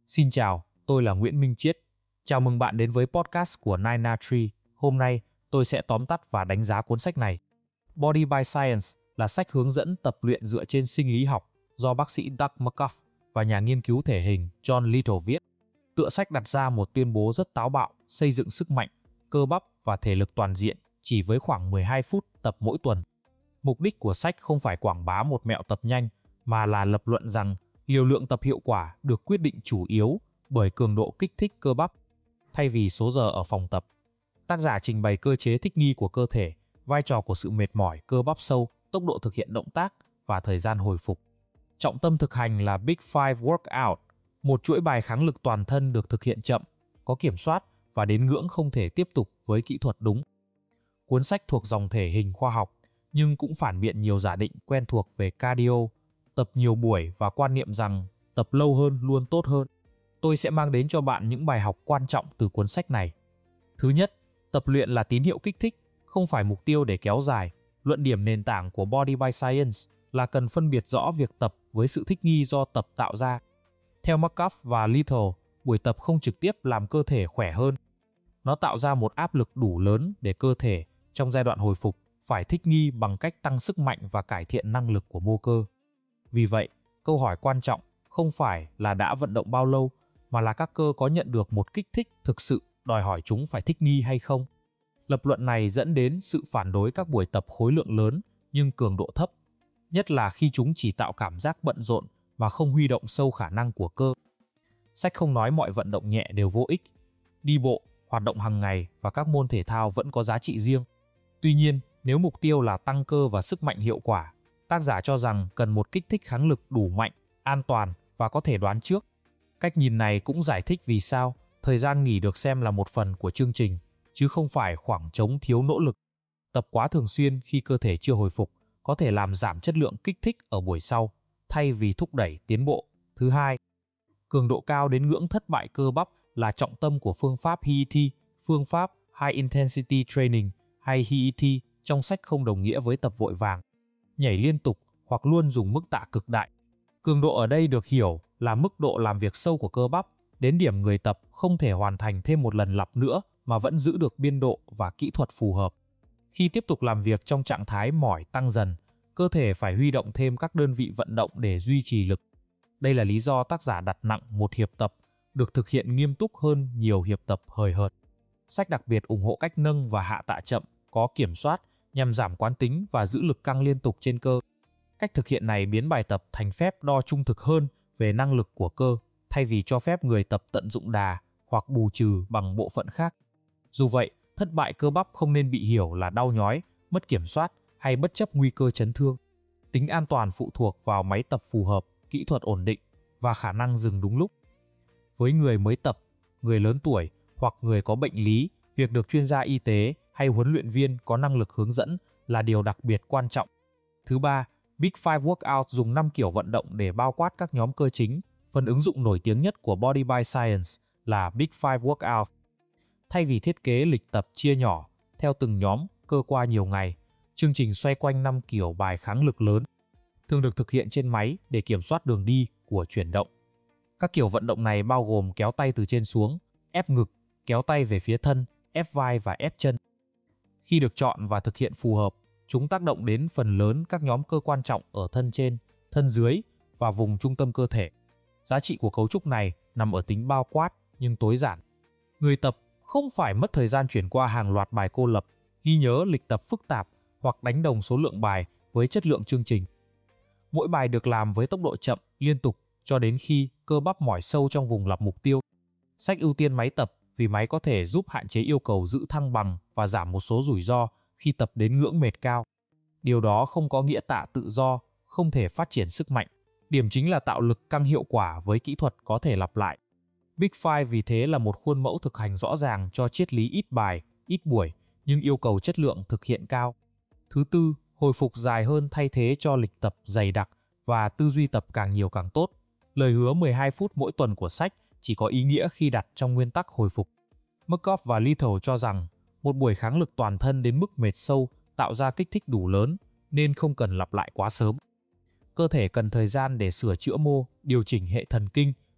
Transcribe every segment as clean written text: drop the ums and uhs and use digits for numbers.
Xin chào, tôi là Nguyễn Minh Chiết. Chào mừng bạn đến với podcast của Nine Tree. Hôm nay, tôi sẽ tóm tắt và đánh giá cuốn sách này. Body by Science là sách hướng dẫn tập luyện dựa trên sinh lý học do bác sĩ Doug McCough và nhà nghiên cứu thể hình John Little viết. Tựa sách đặt ra một tuyên bố rất táo bạo, xây dựng sức mạnh, cơ bắp và thể lực toàn diện chỉ với khoảng 12 phút tập mỗi tuần. Mục đích của sách không phải quảng bá một mẹo tập nhanh, mà là lập luận rằng liều lượng tập hiệu quả được quyết định chủ yếu bởi cường độ kích thích cơ bắp, thay vì số giờ ở phòng tập. Tác giả trình bày cơ chế thích nghi của cơ thể, vai trò của sự mệt mỏi cơ bắp sâu, tốc độ thực hiện động tác và thời gian hồi phục. Trọng tâm thực hành là Big Five Workout, một chuỗi bài kháng lực toàn thân được thực hiện chậm, có kiểm soát và đến ngưỡng không thể tiếp tục với kỹ thuật đúng. Cuốn sách thuộc dòng thể hình khoa học, nhưng cũng phản biện nhiều giả định quen thuộc về cardio, tập nhiều buổi và quan niệm rằng tập lâu hơn luôn tốt hơn. Tôi sẽ mang đến cho bạn những bài học quan trọng từ cuốn sách này. Thứ nhất, tập luyện là tín hiệu kích thích, không phải mục tiêu để kéo dài. Luận điểm nền tảng của Body by Science là cần phân biệt rõ việc tập với sự thích nghi do tập tạo ra. Theo McCough và Little, buổi tập không trực tiếp làm cơ thể khỏe hơn. Nó tạo ra một áp lực đủ lớn để cơ thể, trong giai đoạn hồi phục, phải thích nghi bằng cách tăng sức mạnh và cải thiện năng lực của mô cơ. Vì vậy, câu hỏi quan trọng không phải là đã vận động bao lâu, mà là các cơ có nhận được một kích thích thực sự đòi hỏi chúng phải thích nghi hay không. Lập luận này dẫn đến sự phản đối các buổi tập khối lượng lớn nhưng cường độ thấp, nhất là khi chúng chỉ tạo cảm giác bận rộn và không huy động sâu khả năng của cơ. Sách không nói mọi vận động nhẹ đều vô ích. Đi bộ, hoạt động hàng ngày và các môn thể thao vẫn có giá trị riêng. Tuy nhiên, nếu mục tiêu là tăng cơ và sức mạnh hiệu quả, tác giả cho rằng cần một kích thích kháng lực đủ mạnh, an toàn và có thể đoán trước. Cách nhìn này cũng giải thích vì sao thời gian nghỉ được xem là một phần của chương trình, chứ không phải khoảng trống thiếu nỗ lực. Tập quá thường xuyên khi cơ thể chưa hồi phục có thể làm giảm chất lượng kích thích ở buổi sau, thay vì thúc đẩy tiến bộ. Thứ hai, cường độ cao đến ngưỡng thất bại cơ bắp là trọng tâm của phương pháp HIIT, phương pháp High Intensity Training hay HIIT trong sách không đồng nghĩa với tập vội vàng, nhảy liên tục hoặc luôn dùng mức tạ cực đại. Cường độ ở đây được hiểu là mức độ làm việc sâu của cơ bắp, đến điểm người tập không thể hoàn thành thêm một lần lặp nữa mà vẫn giữ được biên độ và kỹ thuật phù hợp. Khi tiếp tục làm việc trong trạng thái mỏi tăng dần, cơ thể phải huy động thêm các đơn vị vận động để duy trì lực. Đây là lý do tác giả đặt nặng một hiệp tập được thực hiện nghiêm túc hơn nhiều hiệp tập hời hợt. Sách đặc biệt ủng hộ cách nâng và hạ tạ chậm, có kiểm soát nhằm giảm quán tính và giữ lực căng liên tục trên cơ. Cách thực hiện này biến bài tập thành phép đo trung thực hơn về năng lực của cơ, thay vì cho phép người tập tận dụng đà hoặc bù trừ bằng bộ phận khác. Dù vậy, thất bại cơ bắp không nên bị hiểu là đau nhói, mất kiểm soát hay bất chấp nguy cơ chấn thương. Tính an toàn phụ thuộc vào máy tập phù hợp, kỹ thuật ổn định và khả năng dừng đúng lúc. Với người mới tập, người lớn tuổi hoặc người có bệnh lý, việc được chuyên gia y tế hay huấn luyện viên có năng lực hướng dẫn là điều đặc biệt quan trọng. Thứ ba, Big Five Workout dùng 5 kiểu vận động để bao quát các nhóm cơ chính. Phần ứng dụng nổi tiếng nhất của Body by Science là Big Five Workout. Thay vì thiết kế lịch tập chia nhỏ theo từng nhóm cơ qua nhiều ngày, chương trình xoay quanh 5 kiểu bài kháng lực lớn, thường được thực hiện trên máy để kiểm soát đường đi của chuyển động. Các kiểu vận động này bao gồm kéo tay từ trên xuống, ép ngực, kéo tay về phía thân, ép vai và ép chân. Khi được chọn và thực hiện phù hợp, chúng tác động đến phần lớn các nhóm cơ quan trọng ở thân trên, thân dưới và vùng trung tâm cơ thể. Giá trị của cấu trúc này nằm ở tính bao quát nhưng tối giản. Người tập không phải mất thời gian chuyển qua hàng loạt bài cô lập, ghi nhớ lịch tập phức tạp hoặc đánh đồng số lượng bài với chất lượng chương trình. Mỗi bài được làm với tốc độ chậm, liên tục cho đến khi cơ bắp mỏi sâu trong vùng lập mục tiêu. Sách ưu tiên máy tập vì máy có thể giúp hạn chế yêu cầu giữ thăng bằng và giảm một số rủi ro khi tập đến ngưỡng mệt cao. Điều đó không có nghĩa tạ tự do, không thể phát triển sức mạnh. Điểm chính là tạo lực căng hiệu quả với kỹ thuật có thể lặp lại. Big Five vì thế là một khuôn mẫu thực hành rõ ràng cho triết lý ít bài, ít buổi, nhưng yêu cầu chất lượng thực hiện cao. Thứ tư, hồi phục dài hơn thay thế cho lịch tập dày đặc và tư duy tập càng nhiều càng tốt. Lời hứa 12 phút mỗi tuần của sách chỉ có ý nghĩa khi đặt trong nguyên tắc hồi phục. McCough và Little cho rằng một buổi kháng lực toàn thân đến mức mệt sâu tạo ra kích thích đủ lớn nên không cần lặp lại quá sớm. Cơ thể cần thời gian để sửa chữa mô, điều chỉnh hệ thần kinh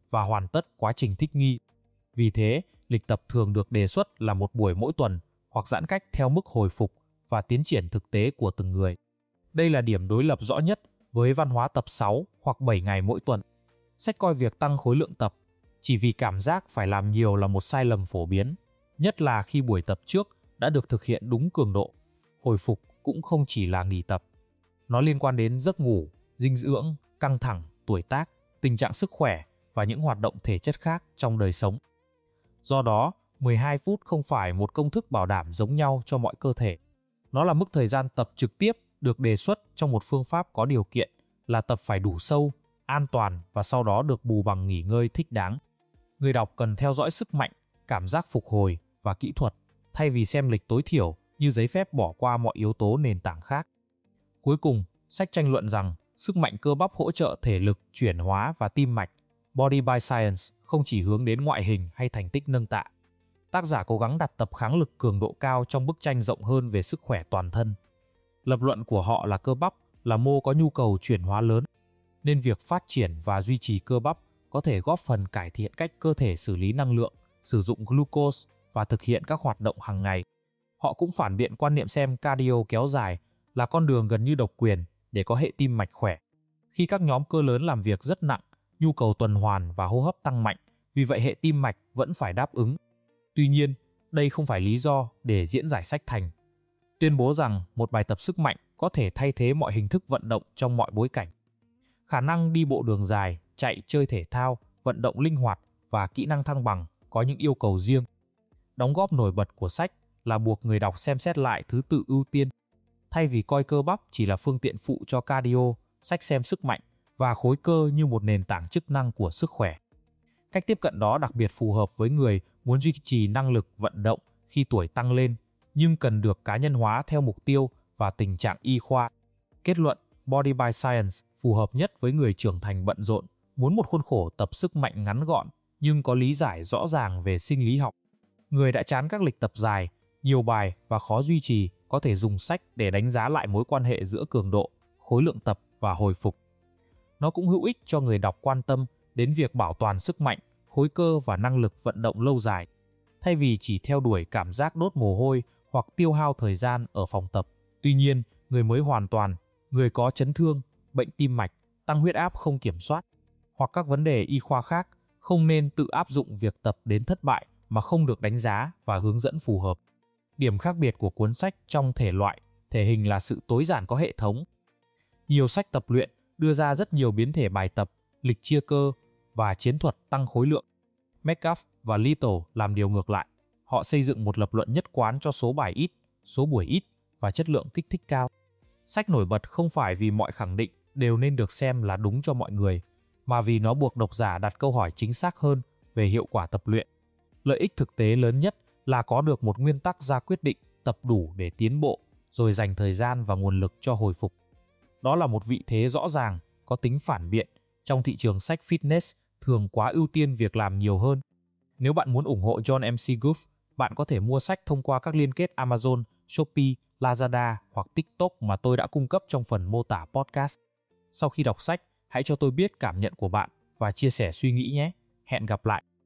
và hoàn tất quá trình thích nghi. Vì thế, lịch tập thường được đề xuất là một buổi mỗi tuần hoặc giãn cách theo mức hồi phục và tiến triển thực tế của từng người. Đây là điểm đối lập rõ nhất với văn hóa tập 6 hoặc 7 ngày mỗi tuần. Sách coi việc tăng khối lượng tập chỉ vì cảm giác phải làm nhiều là một sai lầm phổ biến, nhất là khi buổi tập trước đã được thực hiện đúng cường độ. Hồi phục cũng không chỉ là nghỉ tập. Nó liên quan đến giấc ngủ, dinh dưỡng, căng thẳng, tuổi tác, tình trạng sức khỏe và những hoạt động thể chất khác trong đời sống. Do đó, 12 phút không phải một công thức bảo đảm giống nhau cho mọi cơ thể. Nó là mức thời gian tập trực tiếp được đề xuất trong một phương pháp có điều kiện là tập phải đủ sâu, an toàn và sau đó được bù bằng nghỉ ngơi thích đáng. Người đọc cần theo dõi sức mạnh, cảm giác phục hồi và kỹ thuật thay vì xem lịch tối thiểu như giấy phép bỏ qua mọi yếu tố nền tảng khác. Cuối cùng, sách tranh luận rằng sức mạnh cơ bắp hỗ trợ thể lực, chuyển hóa và tim mạch. Body by Science không chỉ hướng đến ngoại hình hay thành tích nâng tạ. Tác giả cố gắng đặt tập kháng lực cường độ cao trong bức tranh rộng hơn về sức khỏe toàn thân. Lập luận của họ là cơ bắp là mô có nhu cầu chuyển hóa lớn, nên việc phát triển và duy trì cơ bắp có thể góp phần cải thiện cách cơ thể xử lý năng lượng, sử dụng glucose và thực hiện các hoạt động hàng ngày. Họ cũng phản biện quan niệm xem cardio kéo dài là con đường gần như độc quyền để có hệ tim mạch khỏe. Khi các nhóm cơ lớn làm việc rất nặng, nhu cầu tuần hoàn và hô hấp tăng mạnh, vì vậy hệ tim mạch vẫn phải đáp ứng. Tuy nhiên, đây không phải lý do để diễn giải sách thành. Tuyên bố rằng một bài tập sức mạnh có thể thay thế mọi hình thức vận động trong mọi bối cảnh. Khả năng đi bộ đường dài, chạy, chơi thể thao, vận động linh hoạt và kỹ năng thăng bằng có những yêu cầu riêng. Đóng góp nổi bật của sách là buộc người đọc xem xét lại thứ tự ưu tiên. Thay vì coi cơ bắp chỉ là phương tiện phụ cho cardio, sách xem sức mạnh và khối cơ như một nền tảng chức năng của sức khỏe. Cách tiếp cận đó đặc biệt phù hợp với người muốn duy trì năng lực vận động khi tuổi tăng lên, nhưng cần được cá nhân hóa theo mục tiêu và tình trạng y khoa. Kết luận, Body by Science phù hợp nhất với người trưởng thành bận rộn, muốn một khuôn khổ tập sức mạnh ngắn gọn nhưng có lý giải rõ ràng về sinh lý học. Người đã chán các lịch tập dài, nhiều bài và khó duy trì có thể dùng sách để đánh giá lại mối quan hệ giữa cường độ, khối lượng tập và hồi phục. Nó cũng hữu ích cho người đọc quan tâm đến việc bảo toàn sức mạnh, khối cơ và năng lực vận động lâu dài, thay vì chỉ theo đuổi cảm giác đốt mồ hôi hoặc tiêu hao thời gian ở phòng tập. Tuy nhiên, người mới hoàn toàn, người có chấn thương, bệnh tim mạch, tăng huyết áp không kiểm soát, hoặc các vấn đề y khoa khác, không nên tự áp dụng việc tập đến thất bại mà không được đánh giá và hướng dẫn phù hợp. Điểm khác biệt của cuốn sách trong thể loại, thể hình là sự tối giản có hệ thống. Nhiều sách tập luyện đưa ra rất nhiều biến thể bài tập, lịch chia cơ và chiến thuật tăng khối lượng. Metcalf và Little làm điều ngược lại. Họ xây dựng một lập luận nhất quán cho số bài ít, số buổi ít và chất lượng kích thích cao. Sách nổi bật không phải vì mọi khẳng định đều nên được xem là đúng cho mọi người, mà vì nó buộc độc giả đặt câu hỏi chính xác hơn về hiệu quả tập luyện. Lợi ích thực tế lớn nhất là có được một nguyên tắc ra quyết định tập đủ để tiến bộ, rồi dành thời gian và nguồn lực cho hồi phục. Đó là một vị thế rõ ràng, có tính phản biện trong thị trường sách fitness thường quá ưu tiên việc làm nhiều hơn. Nếu bạn muốn ủng hộ John MC Goof, bạn có thể mua sách thông qua các liên kết Amazon, Shopee, Lazada hoặc TikTok mà tôi đã cung cấp trong phần mô tả podcast. Sau khi đọc sách, hãy cho tôi biết cảm nhận của bạn và chia sẻ suy nghĩ nhé. Hẹn gặp lại!